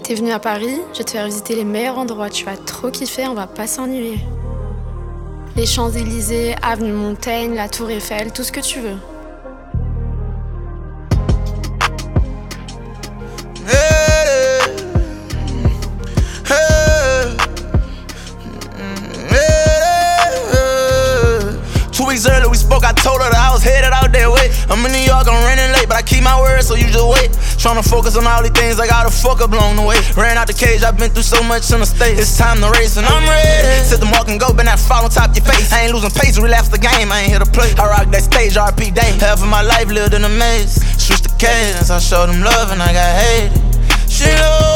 T'es venu à Paris, je vais te faire visiter les meilleurs endroits, tu vas trop kiffer, on va pas s'ennuyer. Les Champs-Élysées, Avenue Montaigne, la Tour Eiffel, tout ce que tu veux. Earlier we spoke, I told her that I was headed out that way. I'm in New York, I'm running late, but I keep my word, so you just wait. Tryna focus on all these things I gotta fuck up along the way. Ran out the cage, I've been through so much in the state. It's time to race and I'm ready. Set the mark and go, been that fall on top of your face. I ain't losing pace, relapse the game, I ain't here to play. I rock that stage, RP day. Half of my life lived in a maze. Switch the cadence, I showed them love and I got hated. She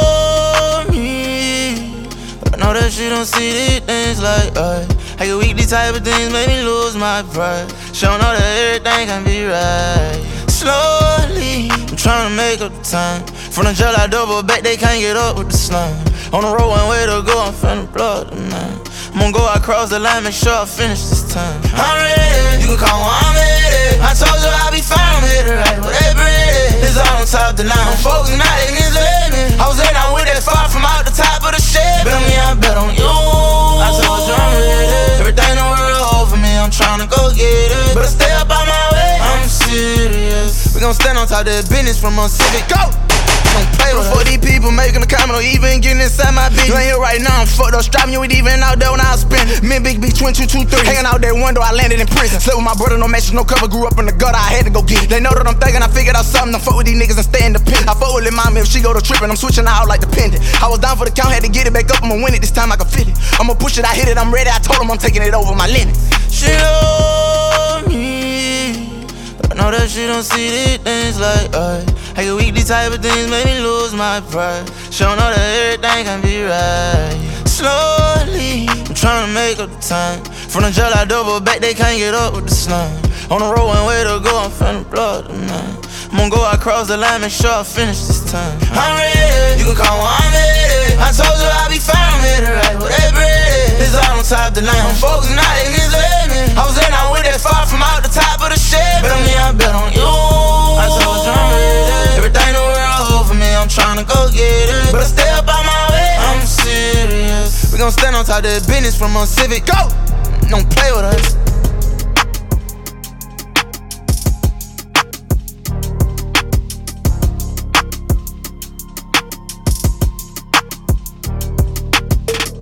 love me, but I know that she don't see these things like us. I get weak, these type of things make me lose my pride. She don't know that everything can be right. Slowly, I'm trying to make up the time. From the jail I double back, they can't get up with the slime. On the road, one way to go, I'm finna blow tonight. I'm gonna go across the line, make sure I finish this time. I'm ready, you can call when I'm ready. I told you I'll be fine, I'm here to right, whatever it is. It's all on top of the line, I'm focused, now they niggas let me. I was in, I went that far from out the top of the shed. Bet on me, I bet on you. I told you I'm ready. Everything the world hold for me, I'm tryna go get it. But I stay up on my way, I'm serious. We gon' stand on top of that business from on Civic. Go! Don't play with for these people making a comment or even getting inside my bitch. You ain't here right now, I'm fucked up, strapping you with even out there when I was spinning. Me and Big B, twin 223. Hanging out that window, I landed in prison. Slept with my brother, no matches, no cover, grew up in the gutter, I had to go get it. They know that I'm thinking, I figured out something to fuck with these niggas and stay independent. I fuck with Lil' Mama if she go to trippin', I'm switching out like the pendant. I was down for the count, had to get it back up, I'ma win it, this time I can fit it. I'ma push it, I hit it, I'm ready, I told him I'm taking it over my limits. She love me, but I know that she don't see these things like us. I get weak, these type of things make me lose my pride. She don't know that everything can be right. Slowly, I'm tryna make up the time. From the jail I double back, they can't get up with the slime. On the road, one way to go, I'm finna blow tonight. I'm gonna go across the line, make sure I finish this time. I'm ready, you can call when I'm ready. I told you I'll be fine, I'm here to right, whatever it is. It's all on top of the line, I'm focused, now they niggas let me. I was in, I went that far from out the top of the shed. Bet on me, I bet on you. I told you I'm ready. Everything the world hold for me, I'm tryna go get it. But I stay up on my way, I'm serious. We gon' stand on top of that business from on Civic. Go!